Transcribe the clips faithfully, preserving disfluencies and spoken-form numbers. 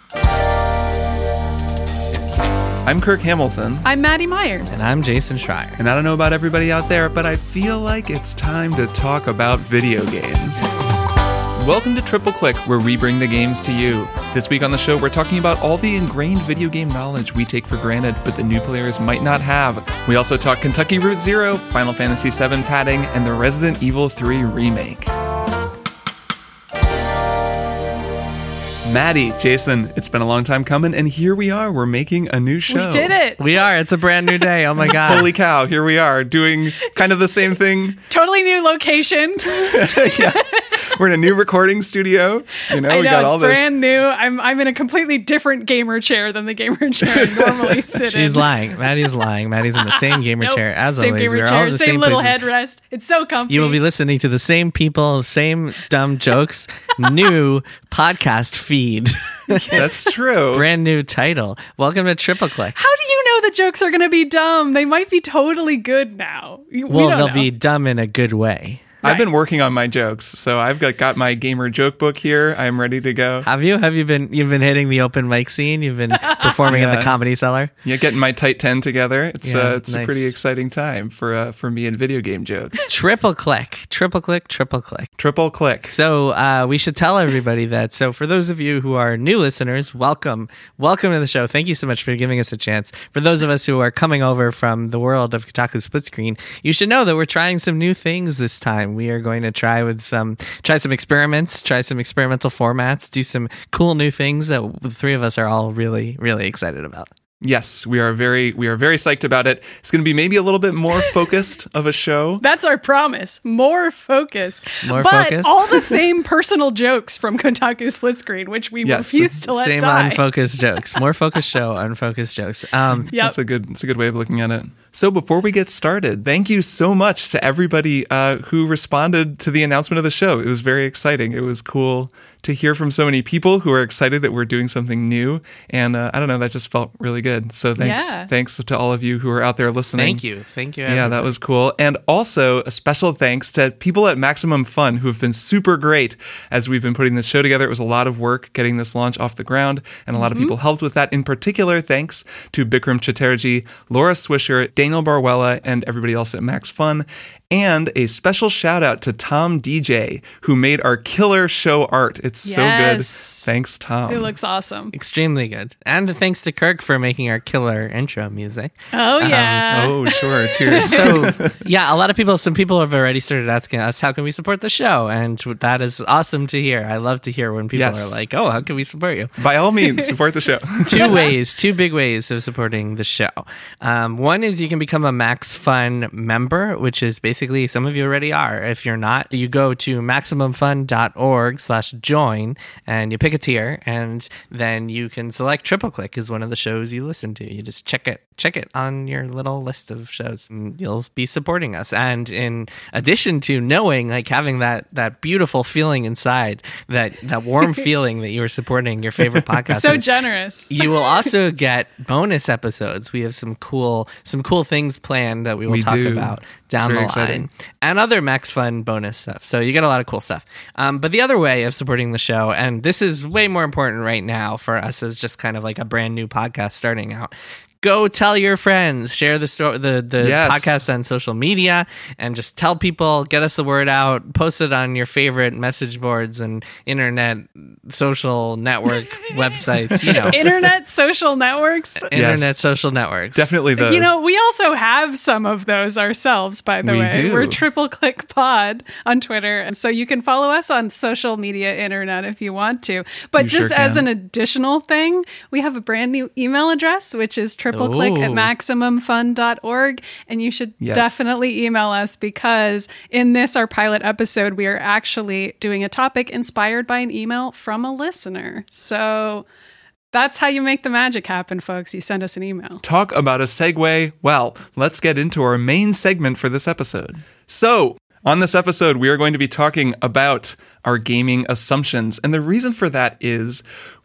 I'm Kirk Hamilton. I'm Maddie Myers. And I'm Jason Schreier. And I don't know about everybody out there, but I feel like it's time to talk about video games. Welcome to Triple Click, where we bring the games to you. This week on the show, we're talking about all the ingrained video game knowledge we take for granted, but the new players might not have. We also talk Kentucky Route Zero, Final Fantasy seven padding, and the Resident Evil three remake. Maddie, Jason, it's been a long time coming, and here we are. We're making a new show. We did it. We are. It's a brand new day. Oh my God. Holy cow, here we are doing kind of the same thing. Totally new location. Yeah. We're in a new recording studio. You know, I know, we got it's all this. brand new. I'm I'm in a completely different gamer chair than the gamer chair I normally sit in. She's lying. Maddie's lying. Maddie's in the same gamer Nope. chair as same always. Gamer We're chair, all in the same, same little places. headrest. It's so comfy. You will be listening to the same people, same dumb jokes, new podcast feed. That's true. Brand new title. Welcome to Triple Click. How do you know the jokes are going to be dumb? They might be totally good now. We Well, don't they'll know. be dumb in a good way. I've been working on my jokes, so I've got, got my gamer joke book here. I'm ready to go. Have you? Have you been? You've been hitting the open mic scene. You've been performing in Yeah. the Comedy Cellar. Yeah, getting my tight ten together. It's Yeah, uh, it's nice. a pretty exciting time for uh, for me and video game jokes. Triple Click. Triple Click. Triple Click. Triple click. So uh, we should tell everybody that. So for those of you who are new listeners, welcome. Welcome to the show. Thank you so much for giving us a chance. For those of us who are coming over from the world of Kotaku Split Screen, you should know that we're trying some new things this time. We are going to try with some, try some experiments, try some experimental formats, do some cool new things that the three of us are all really, really excited about. Yes, we are very we are very psyched about it. It's going to be maybe a little bit more focused of a show. That's our promise. More focus. More but focus? all the same personal jokes from Kotaku Split Screen, which we Yes. refuse to let Same die. unfocused jokes. More focused show, unfocused jokes. Um, Yep. That's a good that's a good way of looking at it. So before we get started, thank you so much to everybody uh, who responded to the announcement of the show. It was very exciting. It was cool to hear from so many people who are excited that we're doing something new. And uh, I don't know, that just felt really good. So thanks, Yeah. thanks to all of you who are out there listening. Thank you. Thank you. Yeah, that everybody. was cool. And also a special thanks to people at Maximum Fun who have been super great as we've been putting this show together. It was a lot of work getting this launch off the ground, and a lot of people helped with that. In particular, thanks to Bikram Chatterjee, Laura Swisher, Daniel Barwella, and everybody else at Max Fun. And a special shout out to Tom D J, who made our killer show art. It's so good. Yes. Thanks, Tom. It looks awesome. Extremely good. And thanks to Kirk for making our killer intro music. Oh, yeah. Oh, sure. Cheers. So, yeah, a lot of people, some people have already started asking us, how can we support the show? And that is awesome to hear. I love to hear when people Yes. are like, oh, how can we support you? By all means, support the show. Two ways, two big ways of supporting the show. Um, one is you can become a Max Fun member, which is basically, some of you already are. If you're not, you go to maximumfun.org slash join and you pick a tier, and then you can select Triple Click as one of the shows you listen to. You just check it, check it on your little list of shows, and you'll be supporting us. And in addition to knowing, like having that that beautiful feeling inside, that that warm feeling that you are supporting your favorite podcast. So generous. You will also get bonus episodes. We have some cool some cool things planned that we will We talk do. about down very the exciting. line. And other Max Fun bonus stuff. So you get a lot of cool stuff. Um, but the other way of supporting the show, and this is way more important right now for us as just kind of like a brand new podcast starting out, go tell your friends, share the sto- the the Yes. podcast on social media, and just tell people, get us the word out, post it on your favorite message boards and internet social network websites, you know, Internet social networks. internet Yes. social networks. Definitely those. You know, we also have some of those ourselves, by the We way. do. We're Triple Click Pod on Twitter. And so you can follow us on social media internet if you want to. But You just sure as can. an additional thing, we have a brand new email address, which is triple click at Ooh. maximum fun dot org. And you should Yes. definitely email us, because in this, our pilot episode, we are actually doing a topic inspired by an email from a listener. So that's how you make the magic happen, folks. You send us an email. Talk about a segue. Well, let's get into our main segment for this episode. So, on this episode, we are going to be talking about our gaming assumptions. And the reason for that is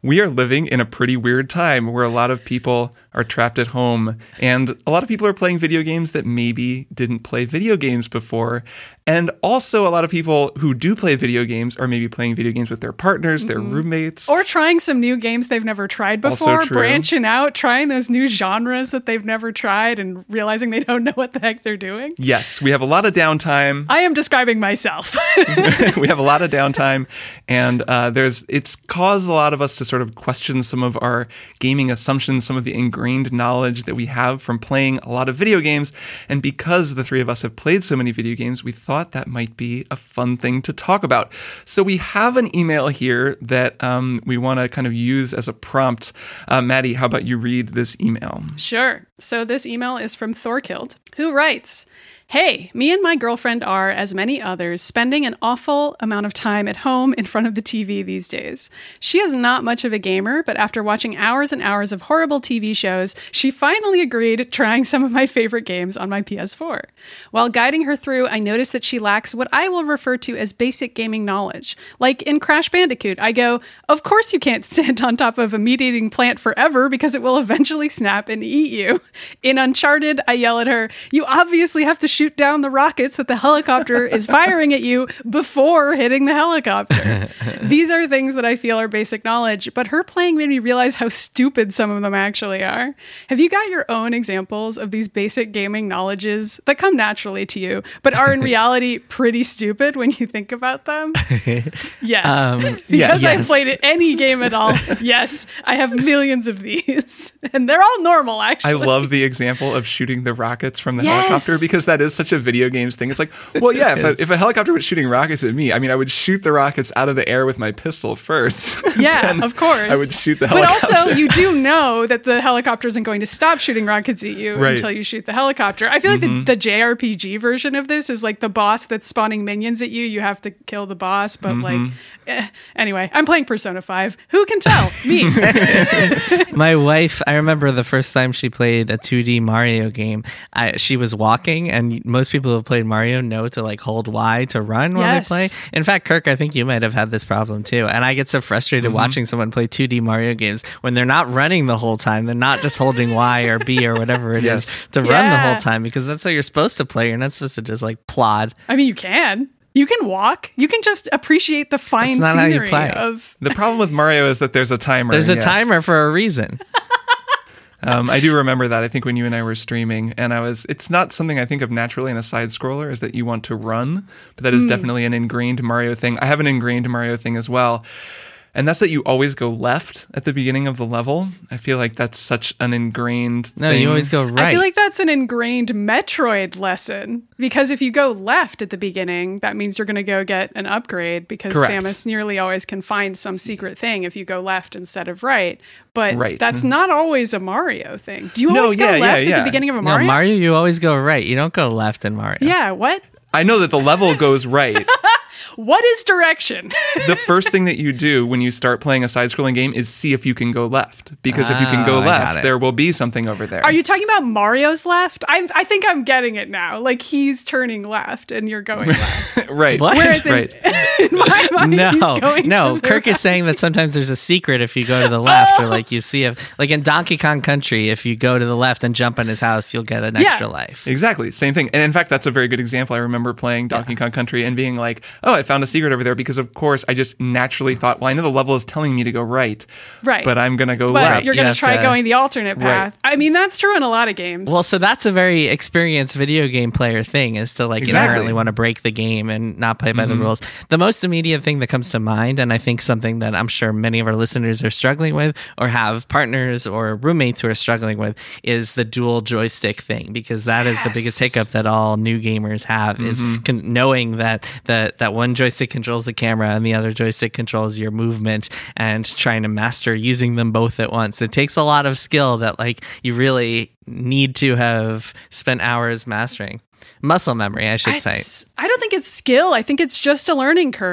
we are living in a pretty weird time where a lot of people are trapped at home, and a lot of people are playing video games that maybe didn't play video games before. And also a lot of people who do play video games are maybe playing video games with their partners, their mm-hmm. roommates. Or trying some new games they've never tried before, branching out, trying those new genres that they've never tried and realizing they don't know what the heck they're doing. Yes, we have a lot of downtime. I am describing myself. We have a lot of downtime, and uh, there's it's caused a lot of us to sort of question some of our gaming assumptions, some of the ingrained knowledge that we have from playing a lot of video games. And because the three of us have played so many video games, we thought that might be a fun thing to talk about. So we have an email here that um, we want to kind of use as a prompt. Uh, Maddie, how about you read this email? Sure. So this email is from Thorkild, who writes, "Hey, me and my girlfriend are, as many others, spending an awful amount of time at home in front of the T V these days. She is not much of a gamer, but after watching hours and hours of horrible T V shows, she finally agreed trying some of my favorite games on my P S four. While guiding her through, I noticed that she lacks what I will refer to as basic gaming knowledge. Like in Crash Bandicoot, I go, of course you can't stand on top of a meat-eating plant forever because it will eventually snap and eat you. In Uncharted, I yell at her, you obviously have to shoot down the rockets that the helicopter is firing at you before hitting the helicopter. These are things that I feel are basic knowledge, but her playing made me realize how stupid some of them actually are. Have you got your own examples of these basic gaming knowledges that come naturally to you, but are in reality pretty stupid when you think about them?" Yes. Um, because yes. I've played any game at all, yes, I have millions of these. And they're all normal, actually. I love the example of shooting the rockets from the yes. helicopter, because that is such a video games thing. It's like, well, yeah, if a, if a helicopter was shooting rockets at me, I mean, I would shoot the rockets out of the air with my pistol first. Yeah, of course. I would shoot the helicopter. But also, you do know that the helicopter isn't going to stop shooting rockets at you right. until you shoot the helicopter. I feel like mm-hmm. the, the J R P G version of this is like the boss that's spawning minions at you. You have to kill the boss, but mm-hmm. like, eh. Anyway, I'm playing Persona five. Who can tell? Me. My wife, I remember the first time she played a two D Mario game, I, she was walking, and most people who have played Mario know to like hold Y to run while yes. they play. In fact, Kirk, I think you might have had this problem too. And I get so frustrated mm-hmm. watching someone play two D Mario games when they're not running the whole time. They're not just holding Y or B or whatever it yes. is to yeah. run the whole time, because that's how you're supposed to play. You're not supposed to just like plod. I mean, you can. You can walk. You can just appreciate the fine That's not scenery how you play. Of. The problem with Mario is that there's a timer. There's a yes. timer for a reason. Um, I do remember that. I think when you and I were streaming, and I was, it's not something I think of naturally in a side scroller, is that you want to run, but that is mm. definitely an ingrained Mario thing. I have an ingrained Mario thing as well. And that's that you always go left at the beginning of the level. I feel like that's such an ingrained No, thing. you always go right. I feel like that's an ingrained Metroid lesson. Because if you go left at the beginning, that means you're going to go get an upgrade, because Correct. Samus nearly always can find some secret thing if you go left instead of right. But right. that's not always a Mario thing. Do you no, always go yeah, left yeah, yeah. at the beginning of a Mario? No, Mario, you always go right. You don't go left in Mario. Yeah, what? I know that the level goes right. What is direction? The first thing that you do when you start playing a side-scrolling game is see if you can go left. Because oh, if you can go left, there will be something over there. Are you talking about Mario's left? I I think I'm getting it now. Like, he's turning left and you're going left. Right. What? Whereas right. In, in my mind, no, he's going no. to the Kirk right. is saying that sometimes there's a secret if you go to the left, or like you see if, like in Donkey Kong Country, if you go to the left and jump on his house, you'll get an Yeah. extra life. Exactly. Same thing. And in fact, that's a very good example. I remember playing Donkey yeah. Kong Country and being like, oh, I found a secret over there, because of course I just naturally thought, well, I know the level is telling me to go right, right, but I'm going to go but left. You're going You to try to, going the alternate path. Right. I mean, that's true in a lot of games. Well, so that's a very experienced video game player thing, is to like exactly. inherently want to break the game and not play by mm-hmm. the rules. The most immediate thing that comes to mind, and I think something that I'm sure many of our listeners are struggling with, or have partners or roommates who are struggling with, is the dual joystick thing, because that yes. is the biggest hiccup that all new gamers have, mm-hmm. is con- knowing that, that that one joystick controls the camera and the other joystick controls your movement, and trying to master using them both at once. It takes a lot of skill that like you really need to have spent hours mastering. Muscle memory, I should it's, say. I don't think it's skill. I think it's just a learning curve.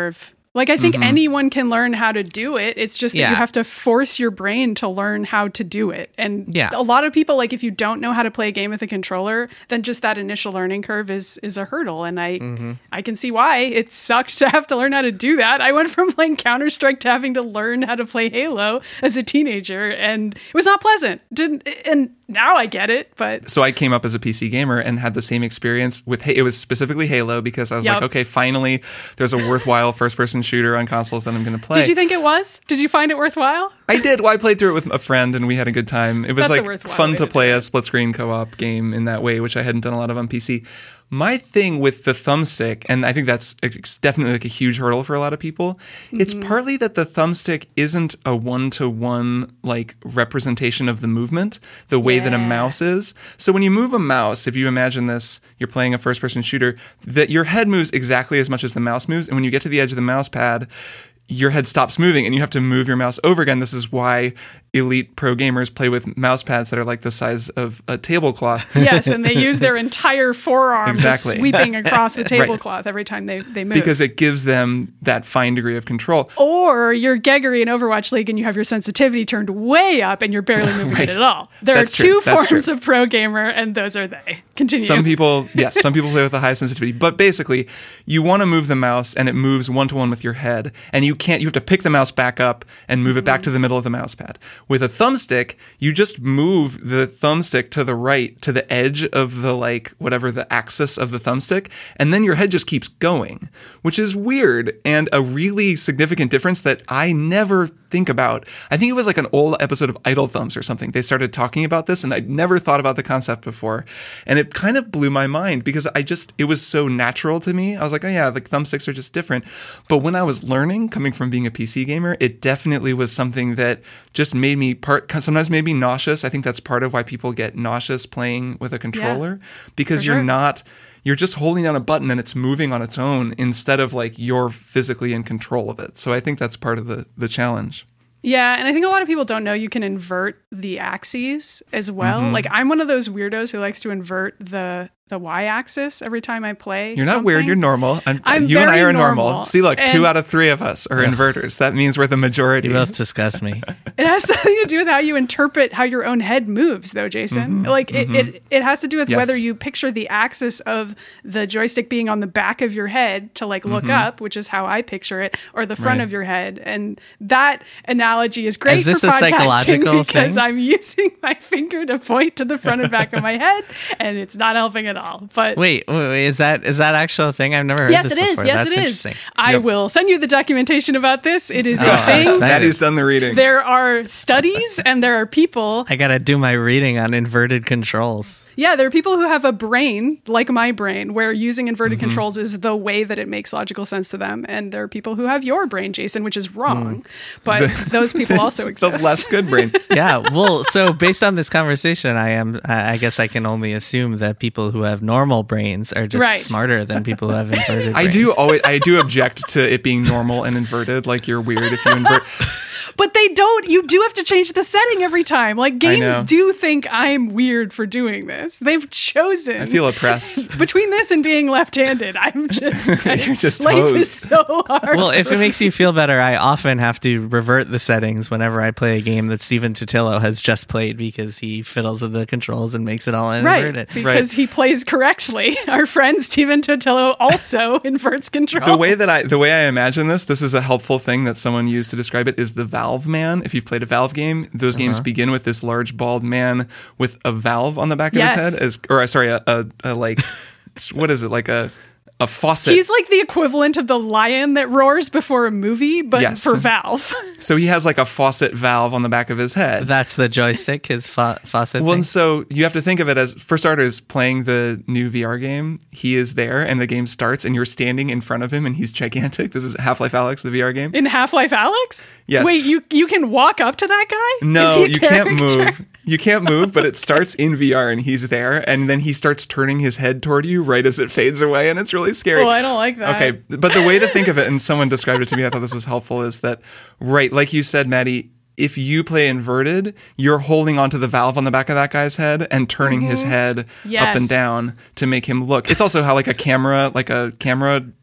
Like, I think Mhm. anyone can learn how to do it. It's just that Yeah. you have to force your brain to learn how to do it. And Yeah. a lot of people, like, if you don't know how to play a game with a controller, then just that initial learning curve is is a hurdle. And I Mm-hmm. I can see why it sucked to have to learn how to do that. I went from playing Counter-Strike to having to learn how to play Halo as a teenager, and it was not pleasant. Didn't and now I get it, but So I came up as a P C gamer and had the same experience with, it was specifically Halo, because I was Yep. like, okay, finally there's a worthwhile first-person shooter on consoles that I'm going to play. did you think it was? Did you find it worthwhile? I did. Well, I played through it with a friend and we had a good time. It was That's a like worthwhile fun way to to play do a it. split-screen co-op game in that way, which I hadn't done a lot of on P C. My thing with the thumbstick, and I think that's it's definitely like a huge hurdle for a lot of people, it's Mm-hmm. partly that the thumbstick isn't a one-to-one like representation of the movement the way that a Yeah. mouse is. So when you move a mouse, if you imagine this, you're playing a first-person shooter, that your head moves exactly as much as the mouse moves, and when you get to the edge of the mouse pad, your head stops moving and you have to move your mouse over again. This is why elite pro gamers play with mouse pads that are like the size of a tablecloth. Yes, and they use their entire forearm Exactly. sweeping across the tablecloth every time they, they move. Because it gives them that fine degree of control. or you're Geggery in Overwatch League and you have your sensitivity turned way up and you're barely moving Right. it at all. There That's are true. two That's forms true. of pro gamer, and those are they. Continue. Some people, yes, some people play with a high sensitivity, but basically, you want to move the mouse and it moves one to one with your head, and you can't. You have to pick the mouse back up and move it back to the middle of the mouse pad. With a thumbstick, you just move the thumbstick to the right to the edge of the like whatever the axis of the thumbstick, and then your head just keeps going, which is weird and a really significant difference that I never think about. I think it was like an old episode of Idle Thumbs or something. They started talking about this, and I'd never thought about the concept before. And it kind of blew my mind because I just, it was so natural to me. I was like, oh yeah, the thumbsticks are just different. But when I was learning, coming from being a P C gamer, it definitely was something that just made me part, sometimes made me nauseous. I think that's part of why people get nauseous playing with a controller, because for you're sure. not, you're just holding down a button and it's moving on its own instead of like you're physically in control of it. So I think that's part of the, the challenge. Yeah, and I think a lot of people don't know you can invert the axes as well. Mm-hmm. Like, I'm one of those weirdos who likes to invert the the y-axis every time I play. You're not something. weird. You're normal. I'm, I'm you and I very are normal. normal. See, look, And- two out of three of us are inverters. That means we're the majority. You both disgust me. It has something to do with how you interpret how your own head moves, though, Jason. Like, it, it, it has to do with Yes. whether you picture the axis of the joystick being on the back of your head to, like, look up, which is how I picture it, or the front Right. of your head. And that analogy is great Is this for a podcasting psychological because thing? I'm using my finger to point to the front and back of my head, and it's not helping at all. But Wait, wait, wait, is that is that actual thing? I've never heard yes, this it is. before. Yes, That's it is. interesting. I Yep. will send you the documentation about this. It is Oh, a I'm thing. excited. Maddie's done the reading. There are studies and there are people. I gotta do my reading on inverted controls. Yeah, there are people who have a brain like my brain where using inverted Mm-hmm. controls is the way that it makes logical sense to them. And there are people who have your brain, Jason, which is wrong. But those people also Mm. the exist. less good brain. Yeah, well, so based on this conversation, I am. I I guess I can only assume that people who have normal brains are just Right. smarter than people who have inverted. I brains. do always, I do object to it being normal and inverted. Like you're weird if you invert. But they don't. You do have to change the setting every time. Like, games know. do think I'm weird for doing this. They've chosen. I feel oppressed. Between this and being left-handed, I'm just You're just life hosed. is so hard. Well, if it makes you feel better, I often have to revert the settings whenever I play a game that Stephen Totillo has just played because he fiddles with the controls and makes it all right, inverted. because he plays correctly. Our friend Steven Totillo also inverts control. The way that I, the way I imagine this, this is a helpful thing that someone used to describe it, is the Valve man. If you've played a Valve game, those games Uh-huh. begin with this large bald man with a valve on the back of Yes. his head, as, or uh, sorry, a, a, a like, what is it, like a a faucet. He's like the equivalent of the lion that roars before a movie, but Yes. for Valve. So he has like a faucet valve on the back of his head. That's the joystick, his fa- faucet Well, thing. and so you have to think of it as, for starters, playing the new V R game. He is there, and the game starts, and you're standing in front of him, and he's gigantic. This is Half-Life Alyx, the V R game. In Half-Life Alyx? Yes. Wait, you you can walk up to that guy? Is No, he a you can't character? move. You can't move, but it starts in V R, and he's there, and then he starts turning his head toward you right as it fades away, and it's really scary. Oh, I don't like that. Okay, but the way to think of it, and someone described it to me, I thought this was helpful, is that, right, like you said, Maddie, if you play inverted, you're holding onto the valve on the back of that guy's head and turning his head Yes. up and down to make him look. It's also how like a camera, like a camera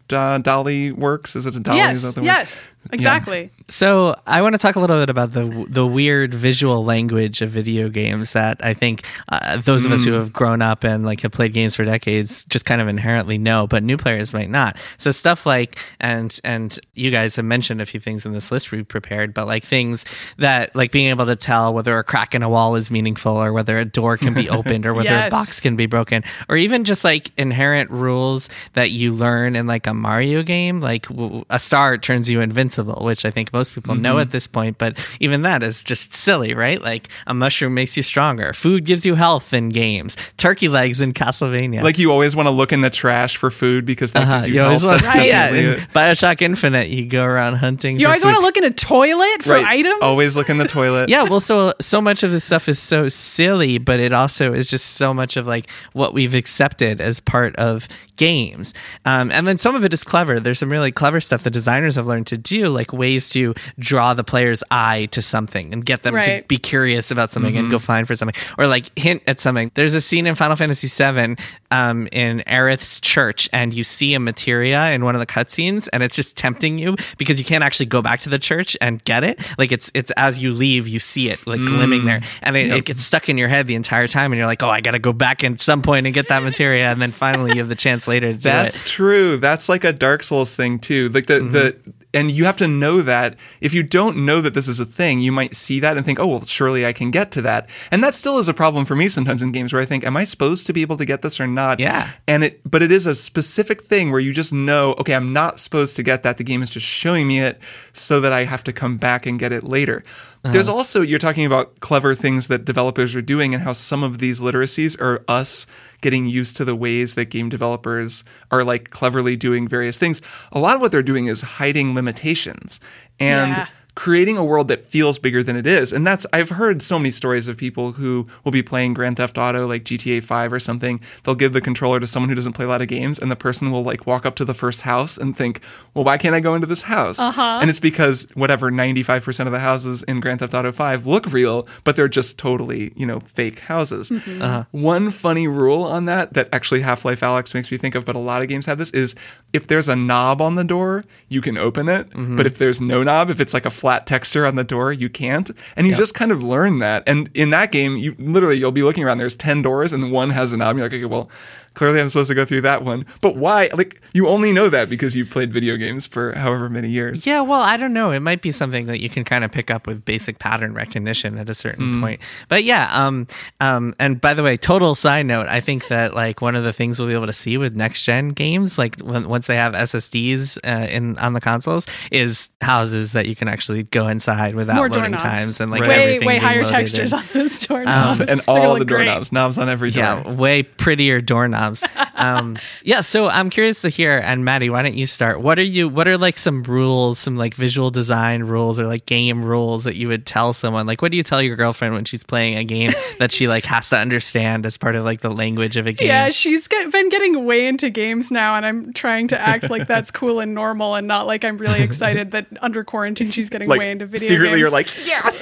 uh, DALL-E works? Is it a DALL-E? Yes, Is that the word? yes, exactly. Yeah. So I want to talk a little bit about the the weird visual language of video games that I think uh, those of mm. us who have grown up and like have played games for decades just kind of inherently know, but new players might not. So stuff like, and and you guys have mentioned a few things in this list we prepared, but like things that like being able to tell whether a crack in a wall is meaningful or whether a door can be opened or whether yes. a box can be broken, or even just like inherent rules that you learn in like a Mario game, like a star turns you invincible, which I think most people mm-hmm. know at this point, but even that is just silly, right? Like a mushroom makes you stronger. Food gives you health in games. Turkey legs in Castlevania. Like you always want to look in the trash for food because that uh-huh. gives you, you health. Want, That's right? Yeah, in Bioshock Infinite, you go around hunting. You for always food. want to look in a toilet for right. items? Always look in the toilet. Yeah, well, so so much of this stuff is so silly, but it also is just so much of like what we've accepted as part of games. Um, and then some of it is clever. There's some really clever stuff the designers have learned to do, like ways to draw the player's eye to something and get them right. to be curious about something mm-hmm. and go find for something, or like hint at something. There's a scene in Final Fantasy seven um, in Aerith's church, and you see a materia in one of the cutscenes, and it's just tempting you because you can't actually go back to the church and get it. Like it's it's as you leave, you see it like mm. glimming there, and it, yep. it gets stuck in your head the entire time, and you're like, oh, I got to go back at some point and get that materia, and then finally you have the chance later to That's do it. true. That's like a Dark Souls thing too. Like the mm-hmm. the and you have to know that. If you don't know that this is a thing, you might see that and think, oh, well, surely I can get to that. And that still is a problem for me sometimes in games where I think, am I supposed to be able to get this or not? Yeah. And it, but it is a specific thing where you just know, okay, I'm not supposed to get that. The game is just showing me it so that I have to come back and get it later. Uh-huh. There's also, you're talking about clever things that developers are doing and how some of these literacies are us getting used to the ways that game developers are like cleverly doing various things. A lot of what they're doing is hiding limitations and yeah. creating a world that feels bigger than it is. And that's, I've heard so many stories of people who will be playing Grand Theft Auto, like G T A five or something. They'll give the controller to someone who doesn't play a lot of games, and the person will like walk up to the first house and think, well, why can't I go into this house? Uh-huh. And it's because whatever ninety-five percent of the houses in Grand Theft Auto five look real, but they're just totally, you know, fake houses. Mm-hmm. Uh-huh. One funny rule on that, that actually Half-Life Alyx makes me think of, but a lot of games have this, is if there's a knob on the door, you can open it. Mm-hmm. But if there's no knob, if it's like a flat texture on the door, you can't. And you yep. just kind of learn that. And in that game, you literally, you'll be looking around, there's ten doors and one has a knob. You're like, okay, well, clearly I'm supposed to go through that one. But why? Like, you only know that because you've played video games for however many years. Yeah, well, I don't know. It might be something that you can kind of pick up with basic pattern recognition at a certain mm. point. But yeah, um, um, and by the way, total side note, I think that like one of the things we'll be able to see with next gen games, like when, once they have S S Ds uh, in on the consoles, is houses that you can actually go inside without More loading doorknobs. times and like way everything way higher loaded textures in. on those doorknobs, um, and all the doorknobs, knobs on every door. Yeah, way prettier doorknobs. um, yeah, so I'm curious to hear, and Maddie, why don't you start? What are you? What are like some rules, some like visual design rules or like game rules that you would tell someone? Like, what do you tell your girlfriend when she's playing a game that she like has to understand as part of like the language of a game? Yeah, she's get, been getting way into games now, and I'm trying to act like that's cool and normal, and not like I'm really excited that under quarantine she's getting like, way into video secretly games. You're like, yes,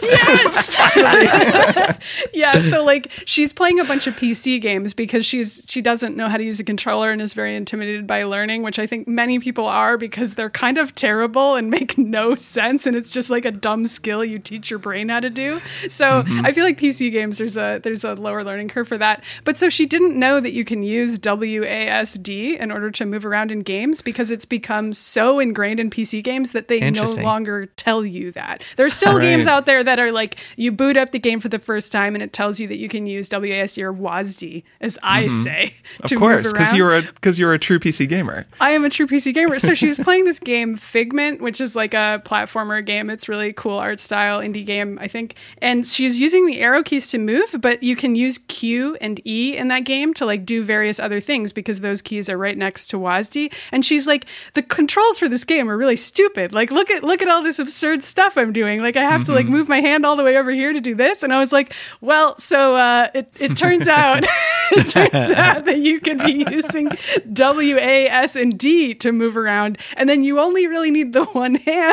yes. Yeah, so like she's playing a bunch of P C games because she's she doesn't know how to use a controller and is very intimidated by learning, which I think many people are because they're kind of terrible and make no sense, and it's just like a dumb skill you teach your brain how to do. So mm-hmm. I feel like P C games there's a there's a lower learning curve for that. But so she didn't know that you can use W A S D in order to move around in games because it's become so ingrained in P C games that they no longer tell you that. There's still right. games out there that are like you boot up the game for the first time and it tells you that you can use W A S D or W A S D, as I mm-hmm. say. Of course, because you're a because you're a true P C gamer. I am a true P C gamer. So she was playing this game Figment, which is like a platformer game. It's really cool art style, indie game, I think. And she's using the arrow keys to move, but you can use Q and E in that game to like do various other things because those keys are right next to W A S D. And she's like, the controls for this game are really stupid. Like, look at look at all this absurd stuff I'm doing. Like, I have mm-hmm. to like move my hand all the way over here to do this. And I was like, well, so uh, it it turns out it turns out that you can be using W, A, S, and D to move around, and then you only really need the one hand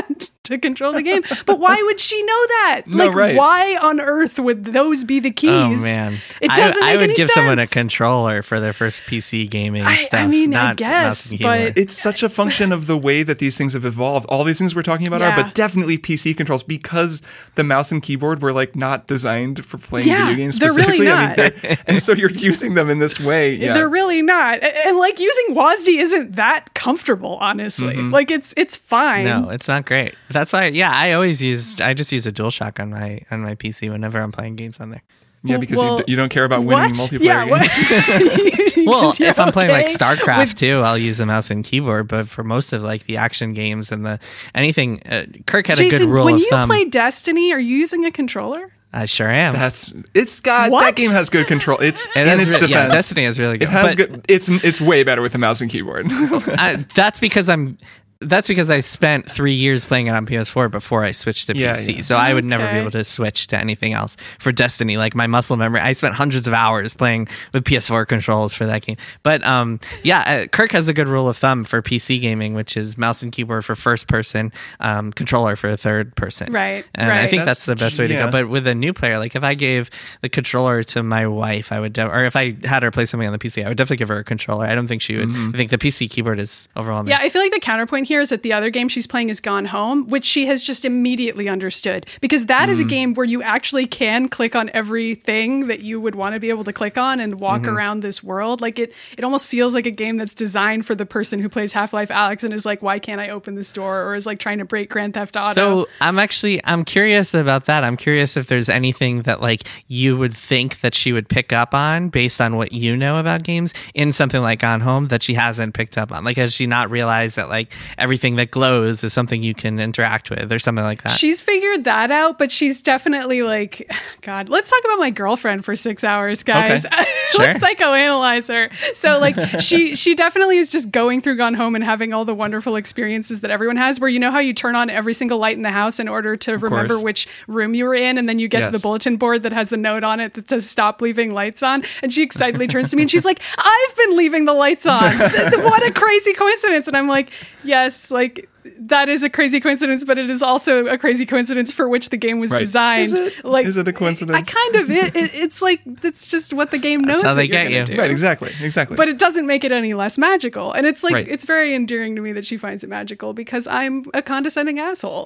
to control the game. But why would she know that? No, like, right. why on earth would those be the keys? Oh man, it doesn't I, make I would any give sense. someone a controller for their first P C gaming I- I stuff. mean, I not guess, mouse and keyboard. but- It's such a function of the way that these things have evolved. All these things we're talking about Yeah. are, but definitely P C controls, because the mouse and keyboard were like not designed for playing Yeah, video games they're really specifically. not. I mean, they're- and so you're using them in this way. Yeah. They're really not. A- And like using W A S D isn't that comfortable, honestly. Mm-hmm. Like it's it's fine. No, it's not great. That's why. Yeah, I always use. I just use a DualShock on my on my P C whenever I'm playing games on there. yeah, because Well, you, you don't care about winning what? multiplayer Yeah, what? games. Well, Because you're if I'm playing like okay StarCraft with- too, I'll use a mouse and keyboard. But for most of like the action games and the anything, uh, Kirk had a Jason, good rule when of you thumb. play Destiny, are you using a controller? I sure am. That's it's got What? that game has good control. It's It in is its re- defense. yeah, Destiny is really good. It has but good. It's it's way better with a mouse and keyboard. I, that's because I'm. That's because I spent three years playing it on P S four before I switched to Yeah, P C. yeah. So I would never be Okay. able to switch to anything else for Destiny. Like my muscle memory, I spent hundreds of hours playing with P S four controls for that game. But um, yeah, uh, Kirk has a good rule of thumb for P C gaming, which is mouse and keyboard for first person, um, controller for third person. Right, And I right. think that's, That's- the best way to yeah. go. But with a new player, like if I gave the controller to my wife, I would, de- or if I had her play something on the P C, I would definitely give her a controller. I don't think she would. Mm-hmm. I think the P C keyboard is overwhelming. Yeah, I feel like the counterpoint here is that the other game she's playing is Gone Home, which she has just immediately understood. Because that is a game where you actually can click on everything that you would want to be able to click on and walk around this world. Like it it almost feels like a game that's designed for the person who plays Half-Life Alyx and is like, why can't I open this door? Or is like trying to break Grand Theft Auto. So I'm actually I'm curious about that. I'm curious if there's anything that like you would think that she would pick up on based on what you know about games in something like Gone Home that she hasn't picked up on. Like has she not realized that like everything that glows is something you can interact with or something like that? She's figured that out, but she's definitely like, God, let's talk about my girlfriend for six hours, guys. Okay. Let's Sure. psychoanalyze her. So like she she definitely is just going through Gone Home and having all the wonderful experiences that everyone has, where you know how you turn on every single light in the house in order to remember course. which room you were in, and then you get to the Yes. bulletin board that has the note on it that says stop leaving lights on. And she excitedly turns to me and she's like, I've been leaving the lights on. What a crazy coincidence. And I'm like, yes, like that is a crazy coincidence, but it is also a crazy coincidence for which the game was Right. designed. Is it? Like, Is it a coincidence? I kind of it, it. It's like that's just what the game knows. how that they you're get gonna you. do. Right, exactly, exactly. But it doesn't make it any less magical, and it's like Right. it's very endearing to me that she finds it magical because I'm a condescending asshole.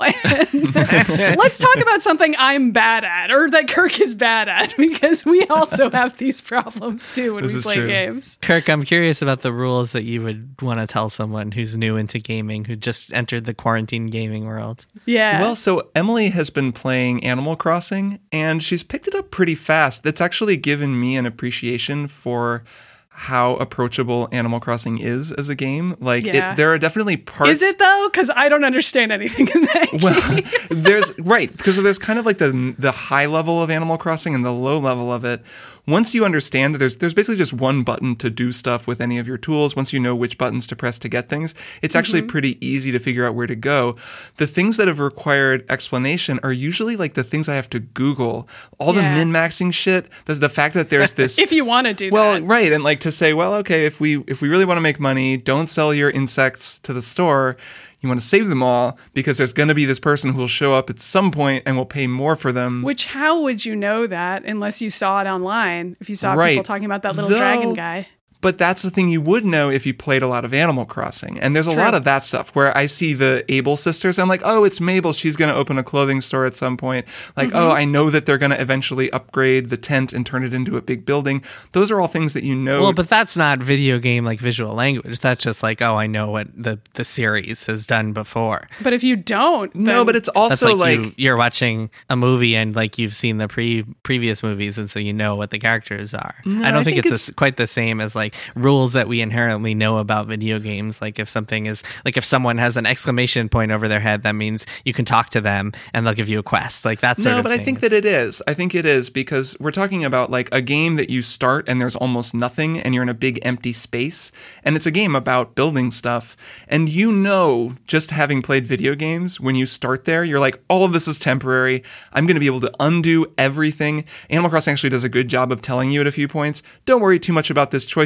Let's talk about something I'm bad at, or that Kirk is bad at, because we also have these problems too when This we is play true. games. Kirk, I'm curious about the rules that you would want to tell someone who's new into gaming, who just entered the quarantine gaming world. Yeah. Well, so Emily has been playing Animal Crossing, and she's picked it up pretty fast. That's actually given me an appreciation for how approachable Animal Crossing is as a game. Like, Yeah. it, there are definitely parts. is it though? Because I don't understand anything in that game. Well, there's right because there's kind of like the the high level of Animal Crossing and the low level of it. Once you understand that there's there's basically just one button to do stuff with any of your tools. Once you know which buttons to press to get things, it's actually pretty easy to figure out where to go. The things that have required explanation are usually like the things I have to Google. All Yeah. the min maxing shit. The, the fact that there's this. If you want to do Well, that. right, and like to say, well, okay, if we if we really want to make money, don't sell your insects to the store. You want to save them all because there's going to be this person who will show up at some point and will pay more for them. Which, how would you know that unless you saw it online? If you saw Right. people talking about that little Though- dragon guy. But that's the thing you would know if you played a lot of Animal Crossing. And there's a True. lot of that stuff where I see the Able sisters. I'm like, oh, it's Mabel. She's going to open a clothing store at some point. Like, Mm-hmm. oh, I know that they're going to eventually upgrade the tent and turn it into a big building. Those are all things that you know. Well, but that's not video game like visual language. That's just like, oh, I know what the, the series has done before. But if you don't, no, then- but it's That's also like, like, you, you're watching a movie and like you've seen the pre previous movies, and so you know what the characters are. I don't I think, think it's, it's- the- quite the same as like rules that we inherently know about video games. Like if something is like if someone has an exclamation point over their head, that means you can talk to them and they'll give you a quest. Like that sort no, of but I thing. think that it is. I think it is because we're talking about like a game that you start and there's almost nothing and you're in a big empty space. And it's a game about building stuff. And you know, just having played video games, when you start there, you're like, all of this is temporary. I'm going to be able to undo everything. Animal Crossing actually does a good job of telling you at a few points, don't worry too much about this choice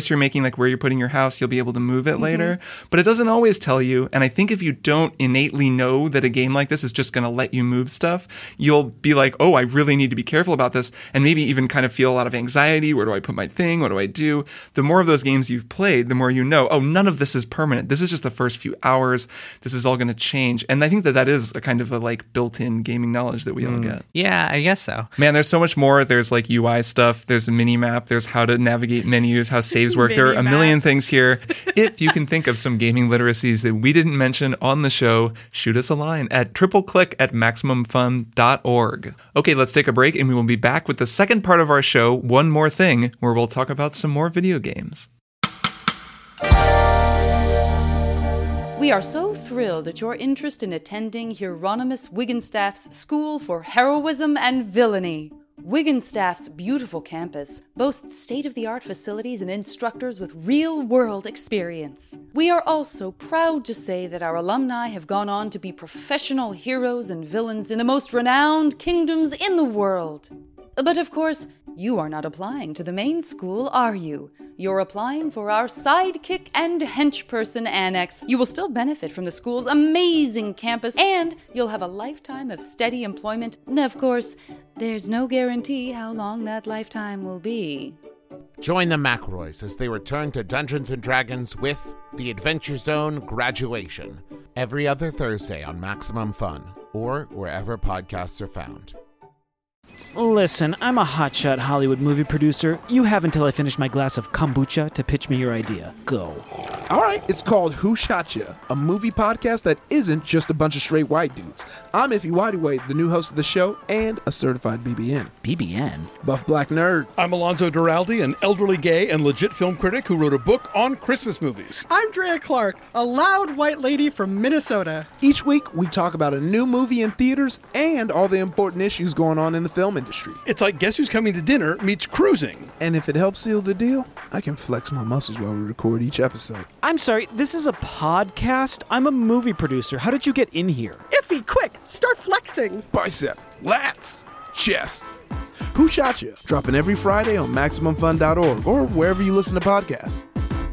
you're making, like where you're putting your house, you'll be able to move it mm-hmm. later. But it doesn't always tell you. And I think if you don't innately know that a game like this is just going to let you move stuff, you'll be like, oh, I really need to be careful about this. And maybe even kind of feel a lot of anxiety. Where do I put my thing? What do I do? The more of those games you've played, the more you know, oh, none of this is permanent. This is just the first few hours. This is all going to change. And I think that that is a kind of a like built-in gaming knowledge that we all get. Yeah, I guess so. Man, there's so much more. There's like U I stuff. There's a mini map. There's how to navigate menus, how saves work. There are a million maps. things here. If you can think of some gaming literacies that we didn't mention on the show, shoot us a line at triple click at maximum fun dot org. Okay, let's take a break and we will be back with the second part of our show, One More Thing, where we'll talk about some more video games. We are so thrilled at your interest in attending Hieronymus Wiggenstaff's School for Heroism and Villainy. Wiggenstaff's beautiful campus boasts state-of-the-art facilities and instructors with real-world experience. We are also proud to say that our alumni have gone on to be professional heroes and villains in the most renowned kingdoms in the world. But of course, you are not applying to the main school, are you? You're applying for our sidekick and henchperson annex. You will still benefit from the school's amazing campus, and you'll have a lifetime of steady employment. Of course, there's no guarantee how long that lifetime will be. Join the McElroys as they return to Dungeons and Dragons with The Adventure Zone Graduation, every other Thursday on Maximum Fun, or wherever podcasts are found. Listen, I'm a hotshot Hollywood movie producer. You have until I finish my glass of kombucha to pitch me your idea. Go. All right, it's called Who Shot Ya?, a movie podcast that isn't just a bunch of straight white dudes. I'm Ify Whityway, the new host of the show, and a certified B B N. B B N? Buff Black Nerd. I'm Alonzo Duralde, an elderly gay and legit film critic who wrote a book on Christmas movies. I'm Drea Clark, a loud white lady from Minnesota. Each week, we talk about a new movie in theaters and all the important issues going on in the film industry. It's like Guess Who's Coming to Dinner meets cruising. And if it helps seal the deal, I can flex my muscles while we record each episode. I'm sorry, this is a podcast? I'm a movie producer. How did you get in here? Ify, quick, start flexing. Bicep, lats, chest. Who Shot Ya? Dropping every Friday on maximum fun dot org or wherever you listen to podcasts.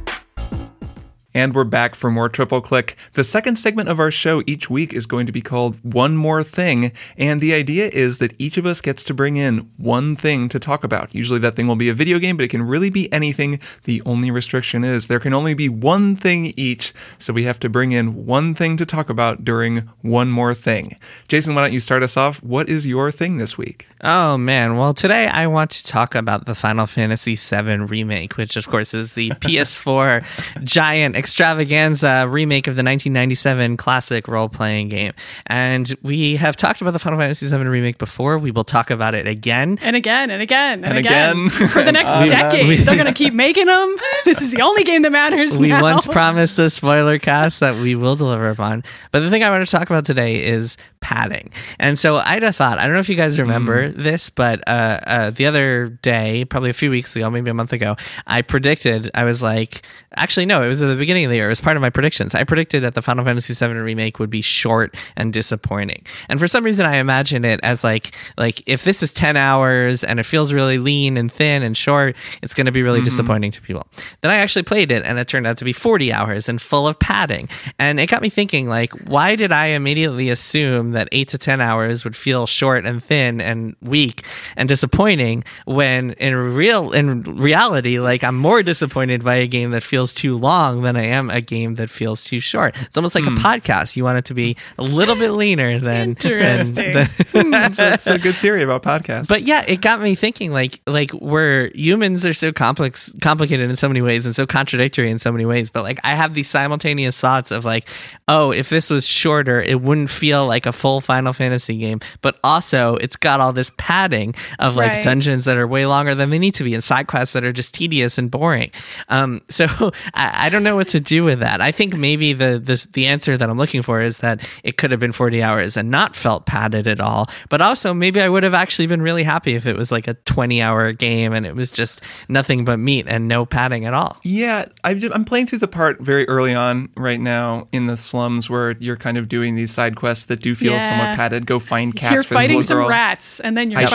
And we're back for more Triple Click. The second segment of our show each week is going to be called One More Thing. And the idea is that each of us gets to bring in one thing to talk about. Usually that thing will be a video game, but it can really be anything. The only restriction is there can only be one thing each. So we have to bring in one thing to talk about during One More Thing. Jason, why don't you start us off? What is your thing this week? Oh, man. Well, today I want to talk about the Final Fantasy seven Remake, which, of course, is the P S four giant extravaganza remake of the nineteen ninety-seven classic role-playing game. And we have talked about the Final Fantasy seven Remake before. We will talk about it again. And again, and again, and, and again. again. For the next uh, decade. we, They're going to keep making them. This is the only game that matters We now. once promised a spoiler cast that we will deliver upon. But the thing I want to talk about today is padding. And so Ida thought, I don't know if you guys remember mm. this, but uh, uh, the other day, probably a few weeks ago, maybe a month ago, I predicted, I was like, actually, no, it was at the beginning of the year. It was part of my predictions. I predicted that the Final Fantasy seven Remake would be short and disappointing. And for some reason, I imagine it as like, like if this is ten hours and it feels really lean and thin and short, it's going to be really mm-hmm. disappointing to people. Then I actually played it and it turned out to be forty hours and full of padding. And it got me thinking, like, why did I immediately assume that eight to ten hours would feel short and thin and weak and disappointing when in real, in reality, like I'm more disappointed by a game that feels too long than I am a game that feels too short. It's almost like mm. a podcast. You want it to be a little bit leaner than interesting. Than, than that's, a, that's a good theory about podcasts. But yeah, it got me thinking. Like, like we're humans are so complex, complicated in so many ways, and so contradictory in so many ways. But like, I have these simultaneous thoughts of like, oh, if this was shorter, it wouldn't feel like a full Final Fantasy game. But also, it's got all this padding of like right. dungeons that are way longer than they need to be, and side quests that are just tedious and boring. Um, so I, I don't know what to do with that. I think maybe the the the answer that I'm looking for is that it could have been forty hours and not felt padded at all. But also, maybe I would have actually been really happy if it was like a twenty hour game and it was just nothing but meat and no padding at all. Yeah, I've, I'm playing through the part very early on right now in the slums where you're kind of doing these side quests that do feel yeah. somewhat padded. Go find cats you're for this fighting little some girl. rats, and then you're I fighting sure some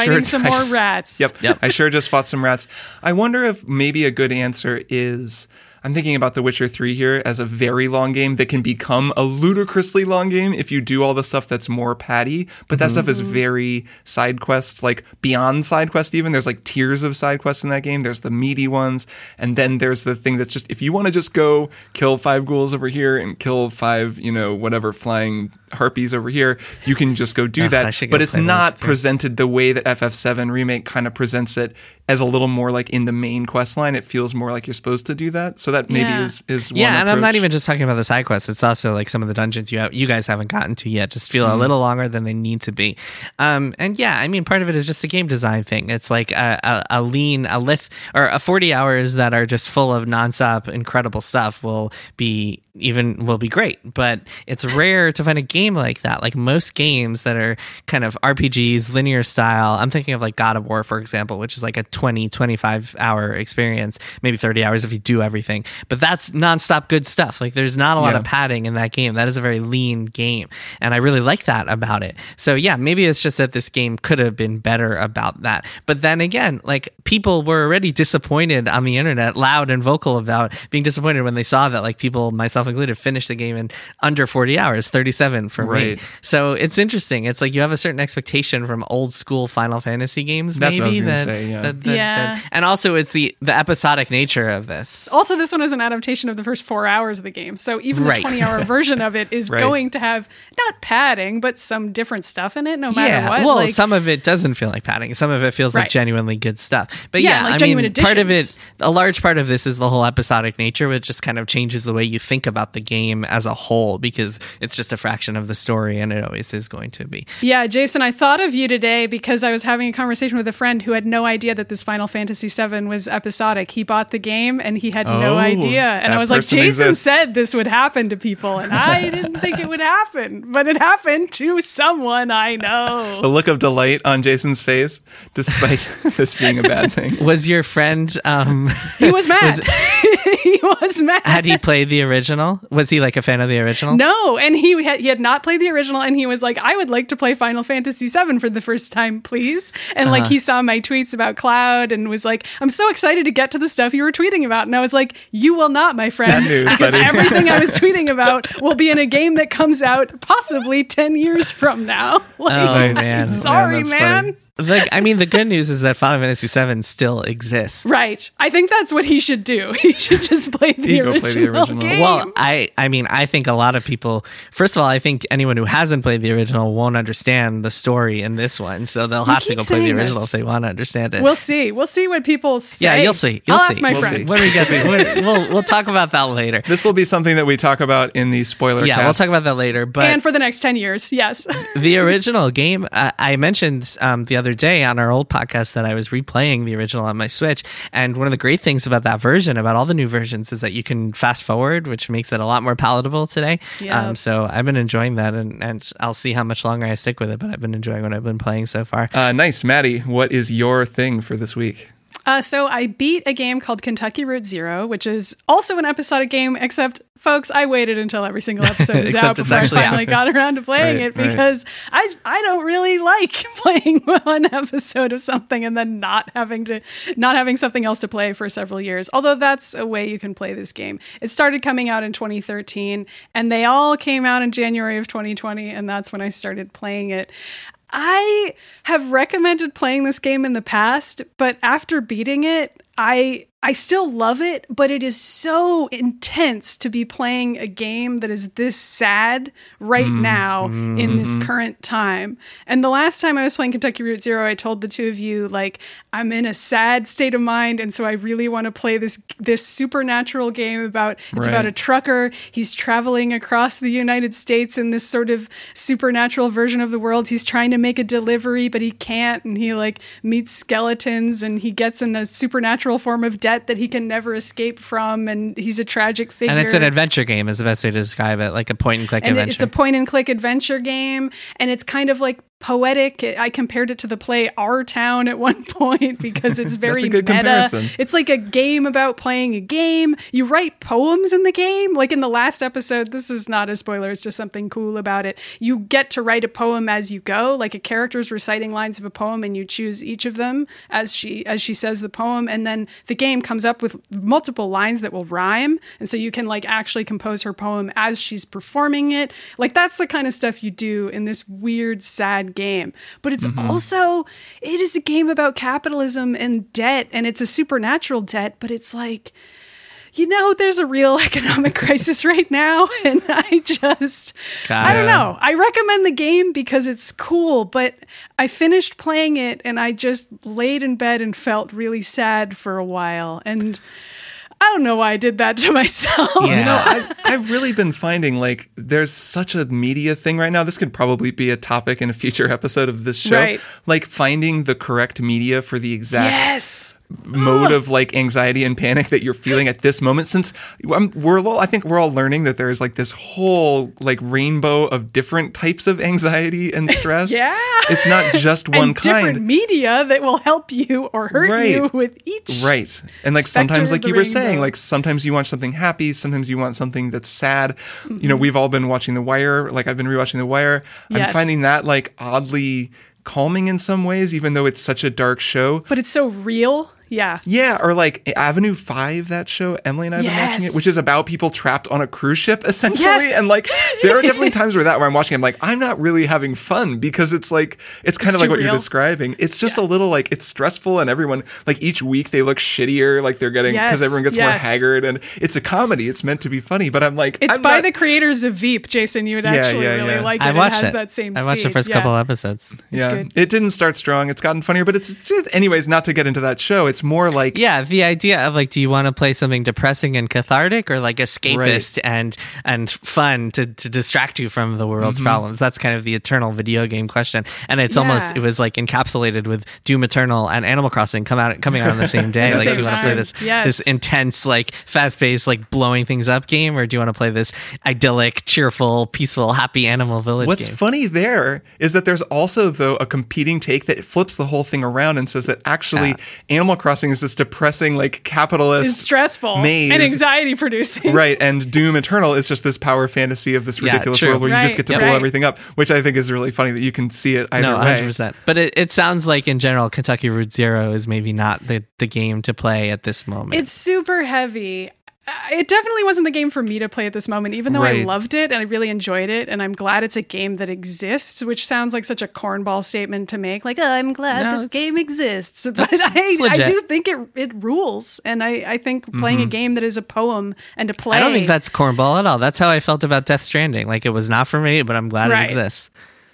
more rats. Yep. yep. I sure just fought some rats. I wonder if maybe a good answer is... I'm thinking about The Witcher three here as a very long game that can become a ludicrously long game if you do all the stuff that's more patty. But that mm-hmm. stuff is very side quest, like beyond side quest even. There's like tiers of side quests in that game. There's the meaty ones. And then there's the thing that's just, if you want to just go kill five ghouls over here and kill five, you know, whatever flying harpies over here, you can just go do oh, that. But it's not presented the way that F F seven Remake kind of presents it as a little more like in the main quest line. It feels more like you're supposed to do that. So that maybe yeah. is, is one Yeah, and approach. I'm not even just talking about the side quests. It's also like some of the dungeons you have, you guys haven't gotten to yet just feel mm-hmm. a little longer than they need to be. Um, and yeah, I mean, part of it is just a game design thing. It's like a, a, a lean, a lift, or a forty hours that are just full of nonstop incredible stuff will be even will be great. But it's rare to find a game like that. Like most games that are kind of R P Gs, linear style. I'm thinking of like God of War, for example, which is like a twenty, twenty-five hour experience, maybe thirty hours if you do everything. But that's nonstop good stuff. Like there's not a lot yeah. of padding in that game. That is a very lean game. And I really like that about it. So yeah, maybe it's just that this game could have been better about that. But then again, like people were already disappointed on the internet, loud and vocal about being disappointed when they saw that like people, myself included, finished the game in under forty hours, thirty-seven for right. me. So it's interesting. It's like you have a certain expectation from old school Final Fantasy games. That's maybe, what I was that, gonna say, yeah. That, that, yeah. that, and also it's the, the episodic nature of this. Also, this one is an adaptation of the first four hours of the game. So even right. the twenty-hour version of it is right. going to have not padding, but some different stuff in it, no matter yeah. what. Well, like, some of it doesn't feel like padding. Some of it feels right. like genuinely good stuff. But yeah, yeah, like I genuine mean, part of it, additions. a large part of this is the whole episodic nature, which just kind of changes the way you think about the game as a whole because it's just a fraction of the story and it always is going to be. Yeah, Jason, I thought of you today because I was having a conversation with a friend who had no idea that this Final Fantasy seven was episodic. He bought the game and he had oh, no idea. And I was like, person Jason exists. said this would happen to people. And I didn't think it would happen, but it happened to someone I know. The look of delight on Jason's face, despite this being a bad thing. Was your friend... Um, he was mad. Was, he was mad. Had he played the original? Was he like a fan of the original? No, and he had, he had not played the original, and he was like, I would like to play Final Fantasy seven for the first time, please. And uh-huh. like he saw my tweets about Cloud and was like, I'm so excited to get to the stuff you were tweeting about. And I was like, you will not, my friend, news, because buddy. everything I was tweeting about will be in a game that comes out possibly ten years from now. Like, oh, man. Sorry, man. man. Funny. Like, I mean, the good news is that Final Fantasy seven still exists. Right. I think that's what he should do. He should just play the, original, play the original game. Well, I, I mean, I think a lot of people, first of all, I think anyone who hasn't played the original won't understand the story in this one. So they'll You have to keep go play the saying original this. if they want to understand it. We'll see. We'll see what people say. yeah, you'll see. You'll I'll see. ask my we'll friend. See. When we get there, we'll, we'll talk about that later. This will be something that we talk about in the spoiler Yeah, cast. we'll talk about that later. But And for the next ten years, yes. the original game, uh, I mentioned um, the other day on our old podcast that I was replaying the original on my Switch. And one of the great things about that version, about all the new versions, is that you can fast forward, which makes it a lot more palatable today. Yep. Um, so I've been enjoying that, and, and I'll see how much longer I stick with it, but I've been enjoying what I've been playing so far. Uh, nice. Maddie, what is your thing for this week? Uh, so I beat a game called Kentucky Route Zero, which is also an episodic game, except, folks, I waited until every single episode was out before I finally out. got around to playing right, it because right. I I don't really like playing one episode of something and then not having to not having something else to play for several years. Although that's a way you can play this game. It started coming out in twenty thirteen, and they all came out in January of twenty twenty, and that's when I started playing it. I have recommended playing this game in the past, but after beating it, I I still love it, but it is so intense to be playing a game that is this sad right mm, now mm, in this mm. current time. And the last time I was playing Kentucky Route Zero, I told the two of you, like, I'm in a sad state of mind, and so I really want to play this this supernatural game about, it's right. about a trucker. He's traveling across the United States in this sort of supernatural version of the world. He's trying to make a delivery, but he can't, and he, like, meets skeletons, and he gets in a supernatural form of death that he can never escape from, and he's a tragic figure. And it's an adventure game is the best way to describe it, like a point and click and adventure. It's a point and click adventure game, and it's kind of like poetic. I compared it to the play Our Town at one point because it's very That's a good meta. comparison. It's like a game about playing a game. You write poems in the game. Like in the last episode, this is not a spoiler, it's just something cool about it. You get to write a poem as you go. Like a character's reciting lines of a poem and you choose each of them as she as she says the poem. And then the game comes up with multiple lines that will rhyme. And so you can like actually compose her poem as she's performing it. Like that's the kind of stuff you do in this weird, sad game. But it's mm-hmm. also, it is a game about capitalism and debt, and it's a supernatural debt, but it's like, you know, there's a real economic crisis right now, and I just, God. I don't know. I recommend the game because it's cool, but I finished playing it, and I just laid in bed and felt really sad for a while, and I don't know why I did that to myself. Yeah. You know, I've, I've really been finding like there's such a media thing right now. This could probably be a topic in a future episode of this show. Right. Like finding the correct media for the exact yes. mode of like anxiety and panic that you're feeling at this moment. Since I'm, we're all, I think we're all learning that there's like this whole like rainbow of different types of anxiety and stress. Yeah. It's not just one and kind. Different media that will help you or hurt right. you with each. Right. And like sometimes, like you were rainbow. saying, like sometimes you want something happy, sometimes you want something that's sad. Mm-hmm. You know, we've all been watching The Wire. Like I've been rewatching The Wire. Yes. I'm finding that like oddly calming in some ways, even though it's such a dark show. But it's so real. Yeah. Yeah, or like Avenue five, that show, Emily and I have yes. been watching it, which is about people trapped on a cruise ship, essentially. Yes. And like, there are definitely times where that, where I'm watching, I'm like, I'm not really having fun because it's like, it's kind it's of like what real. you're describing. It's just yeah. a little like, it's stressful and everyone, like each week they look shittier, like they're getting, because yes. everyone gets yes. more haggard and it's a comedy. It's meant to be funny, but I'm like, it's I'm by not, the creators of Veep, Jason. You would Yeah, actually yeah, really yeah. like it. I watched it has it. that same I watched speed. the first yeah. couple episodes. Yeah. good. It didn't start strong. It's gotten funnier, but it's, it's, anyways, not to get into that show. It's more like, yeah, the idea of like, do you want to play something depressing and cathartic or like escapist right. and and fun to, to distract you from the world's mm-hmm. problems? That's kind of the eternal video game question. And it's yeah. almost, it was like encapsulated with Doom Eternal and Animal Crossing come out coming out on the same day. Like, same do you want to play this yes. this intense, like fast-paced, like blowing things up game, or do you want to play this idyllic, cheerful, peaceful, happy Animal Village What's game? funny there is that there's also, though, a competing take that flips the whole thing around and says that actually Yeah. Animal Crossing is this depressing, like, capitalist It's stressful maze. and anxiety producing. Right, and Doom Eternal is just this power fantasy of this Yeah, ridiculous true. world where Right, you just get to yep. blow right. everything up, which I think is really funny that you can see it either No, way. one hundred percent. But it, it sounds like, in general, Kentucky Route Zero is maybe not the, the game to play at this moment. It's super heavy. Uh, It definitely wasn't the game for me to play at this moment, even though I Right. loved it and I really enjoyed it. And I'm glad it's a game that exists, which sounds like such a cornball statement to make. Like, oh, I'm glad No, this it's- game exists. But it's I, I legit. do think it it rules. And I, I think playing a game that is a poem and to play. I don't think that's cornball at all. That's how I felt about Death Stranding. Like, it was not for me, but I'm glad Right. it exists.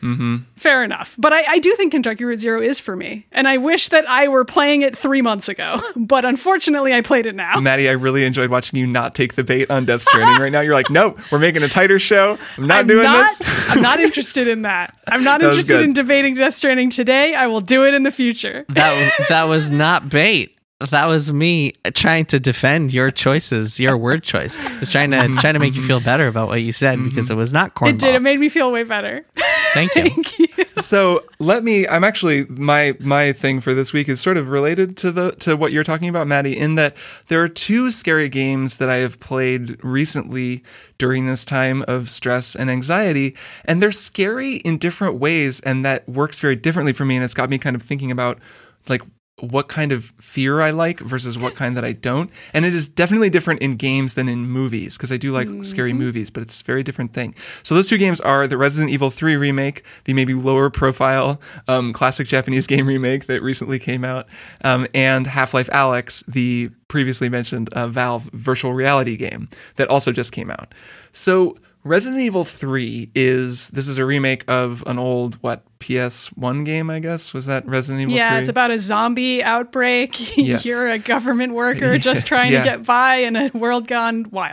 Fair enough. But I, I do think Kentucky Route Zero is for me. And I wish that I were playing it three months ago. But unfortunately, I played it now. Maddie, I really enjoyed watching you not take the bait on Death Stranding right now. You're like, nope, we're making a tighter show. I'm not I'm doing not, this. I'm not interested in that. I'm not That was interested good. in debating Death Stranding today. I will do it in the future. That that was not bait. That was me trying to defend your choices, your word choice. I was trying to trying to make you feel better about what you said because it was not cornball. It did. It made me feel way better. Thank you. Thank you. So let me. I'm actually my my thing for this week is sort of related to the to what you're talking about, Maddie. In that there are two scary games that I have played recently during this time of stress and anxiety, and they're scary in different ways, and that works very differently for me. And it's got me kind of thinking about like what kind of fear I like versus what kind that I don't. And it is definitely different in games than in movies, because I do like mm-hmm. scary movies, but it's a very different thing. So those two games are the Resident Evil three remake, the maybe lower profile um, classic Japanese game remake that recently came out, um, and Half-Life Alyx, the previously mentioned uh, Valve virtual reality game that also just came out. So Resident Evil three is, this is a remake of an old, what, P S one game, I guess? Was that Resident Evil yeah, three? it's about a zombie outbreak. Yes. You're a government worker just trying Yeah. to get by in a world gone wild.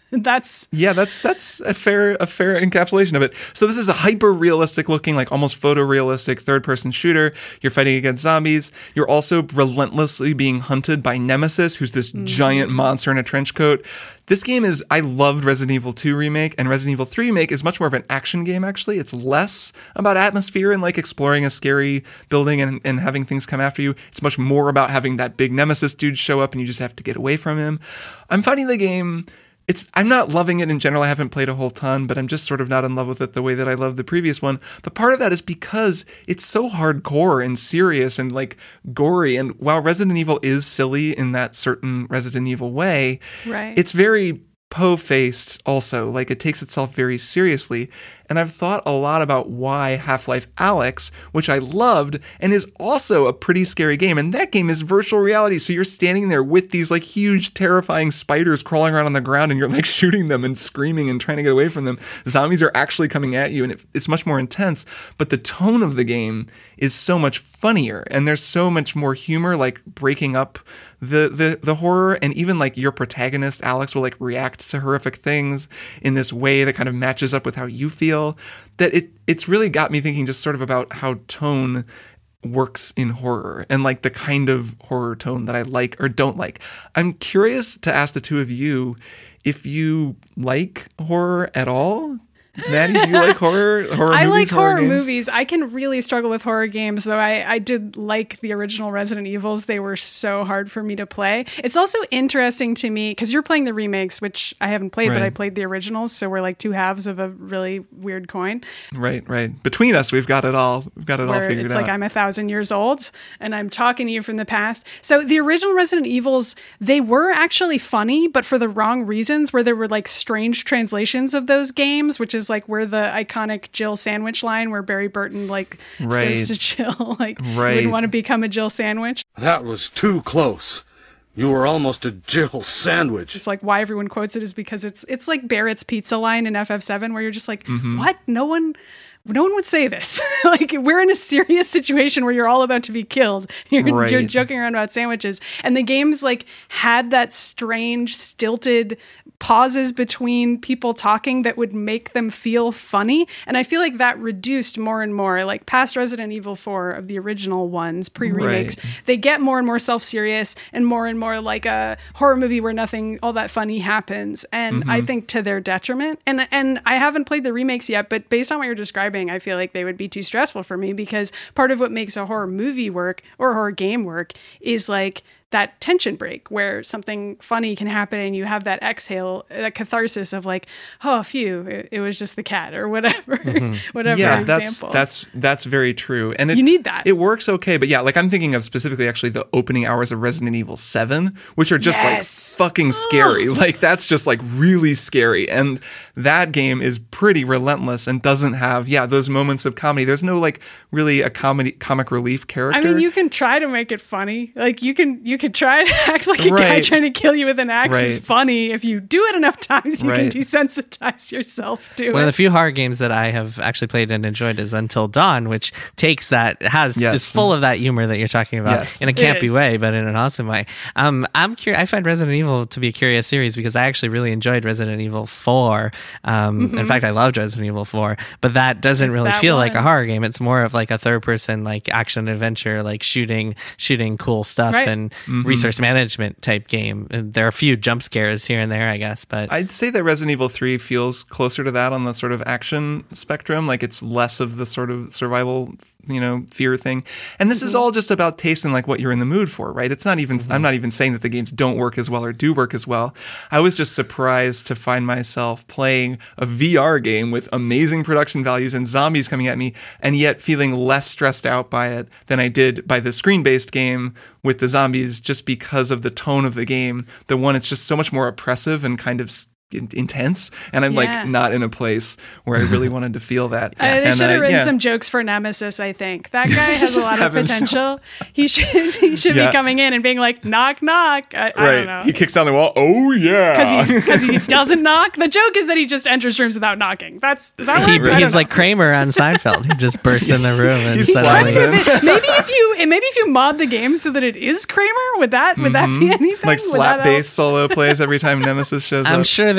That's yeah, that's that's a fair a fair encapsulation of it. So this is a hyper realistic looking, like almost photorealistic third person shooter. You're fighting against zombies. You're also relentlessly being hunted by Nemesis, who's this mm. giant monster in a trench coat. This game is, I loved Resident Evil two Remake, and Resident Evil three Remake is much more of an action game, actually. It's less about atmosphere and like exploring a scary building and, and having things come after you. It's much more about having that big Nemesis dude show up and you just have to get away from him. I'm finding the game... It's, I'm not loving it in general. I haven't played a whole ton, but I'm just sort of not in love with it the way that I loved the previous one. But part of that is because it's so hardcore and serious and like gory. And while Resident Evil is silly in that certain Resident Evil way, right. it's very po-faced also. Like it takes itself very seriously. And I've thought a lot about why Half-Life Alyx, which I loved and is also a pretty scary game. And that game is virtual reality. So you're standing there with these like huge, terrifying spiders crawling around on the ground and you're like shooting them and screaming and trying to get away from them. Zombies are actually coming at you and it, it's much more intense. But the tone of the game is so much funnier and there's so much more humor, like breaking up the, the, the horror. And even like your protagonist, Alex, will like react to horrific things in this way that kind of matches up with how you feel. That it it's really got me thinking just sort of about how tone works in horror and like the kind of horror tone that I like or don't like. I'm curious to ask the two of you if you like horror at all. Maddie, do you like horror? horror I movies, like horror, horror movies. I can really struggle with horror games, though I, I did like the original Resident Evils. They were so hard for me to play. It's also interesting to me, because you're playing the remakes, which I haven't played, right. but I played the originals, so we're like two halves of a really weird coin. Right, right. Between us, we've got it all. We've got it all figured it's out. It's like I'm a thousand years old, and I'm talking to you from the past. So the original Resident Evils, they were actually funny, but for the wrong reasons, where there were like strange translations of those games, which is like where the iconic Jill sandwich line where Barry Burton like right. says to Jill like right. would want to become a Jill sandwich. That was too close. You were almost a Jill sandwich. It's like why everyone quotes it is because it's it's like Barrett's pizza line in F F seven where you're just like, mm-hmm. what? No one no one would say this. Like we're in a serious situation where you're all about to be killed. You're, right. you're joking around about sandwiches. And the games like had that strange, stilted pauses between people talking that would make them feel funny. And I feel like that reduced more and more, like past Resident Evil four of the original ones, pre-remakes, right. they get more and more self-serious and more and more like a horror movie where nothing all that funny happens. And mm-hmm. I think to their detriment. And and I haven't played the remakes yet, but based on what you're describing, I feel like they would be too stressful for me because part of what makes a horror movie work or a horror game work is like that tension break where something funny can happen and you have that exhale, that catharsis of like, oh, phew, it, it was just the cat or whatever, mm-hmm. whatever yeah, example. that's that's that's very true, and it, you need that. It works okay, but yeah, like I'm thinking of specifically actually the opening hours of Resident Evil seven, which are just yes. like fucking scary. Like that's just like really scary, and that game is pretty relentless and doesn't have yeah those moments of comedy. There's no like really a comedy comic relief character. I mean, you can try to make it funny, like you can you could try to act like a right. guy trying to kill you with an axe right. is funny. If you do it enough times, you right. can desensitize yourself to One it. of the few horror games that I have actually played and enjoyed is Until Dawn, which takes that, has, yes. is full of that humor that you're talking about yes. in a campy way, but in an awesome way. Um, I'm curious, I find Resident Evil to be a curious series because I actually really enjoyed Resident Evil four. Um, mm-hmm. In fact, I loved Resident Evil four, but that doesn't it's really that feel one. like a horror game. It's more of like a third person, like action adventure, like shooting, shooting cool stuff right. and mm-hmm. resource management type game. And there are a few jump scares here and there, I guess, but I'd say that Resident Evil three feels closer to that on the sort of action spectrum. Like it's less of the sort of survival, you know, fear thing. And this mm-hmm. is all just about tasting like what you're in the mood for, right? It's not even, mm-hmm. I'm not even saying that the games don't work as well or do work as well. I was just surprised to find myself playing a V R game with amazing production values and zombies coming at me and yet feeling less stressed out by it than I did by the screen-based game with the zombies just because of the tone of the game. The one, it's just so much more oppressive and kind of intense, and I'm yeah. like not in a place where I really wanted to feel that. Uh, they and should have I, written yeah. some jokes for Nemesis. I think that guy has a Just lot of have him potential. He should he should Yeah. be coming in and being like knock knock. I, I right. don't know. He kicks down the wall. Oh yeah, because he because he doesn't knock. The joke is that he just enters rooms without knocking. That's is that he, right? he's like Kramer on Seinfeld. He just bursts in the room and He's suddenly slides in. If it, maybe if you maybe if you mod the game so that it is Kramer, would that would that be anything? like Would slap that bass solo plays every time Nemesis shows I'm up. sure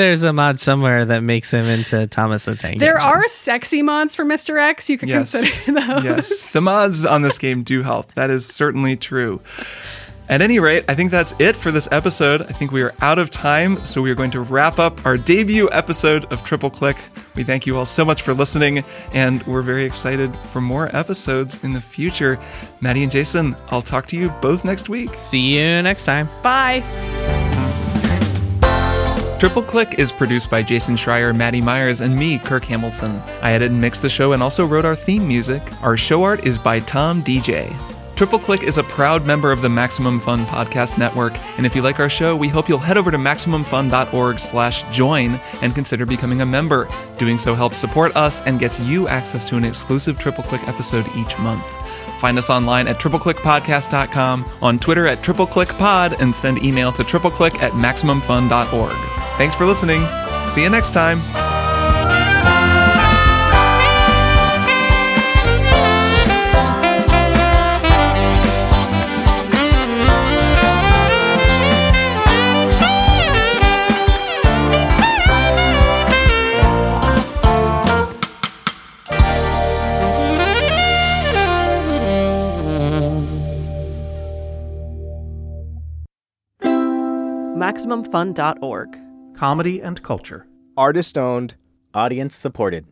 there's a mod somewhere that makes him into Thomas the Tank There Engine. are sexy mods for Mister X. You could Yes. consider those. Yes, the mods on this game do help. That is certainly true. At any rate, I think that's it for this episode. I think we are out of time, so we are going to wrap up our debut episode of Triple Click. We thank you all so much for listening, and we're very excited for more episodes in the future. Maddie and Jason, I'll talk to you both next week. See you next time. Bye. Triple Click is produced by Jason Schreier, Maddie Myers, and me, Kirk Hamilton. I edited and mixed the show and also wrote our theme music. Our show art is by Tom D J. Triple Click is a proud member of the Maximum Fun Podcast Network, and if you like our show, we hope you'll head over to maximumfun.org slash join and consider becoming a member. Doing so helps support us and gets you access to an exclusive Triple Click episode each month. Find us online at triple click podcast dot com, on Twitter at triple click pod, and send email to tripleclick at maximumfun dot org. Thanks for listening. See you next time. maximum fun dot org. Comedy and culture. Artist owned. Audience supported.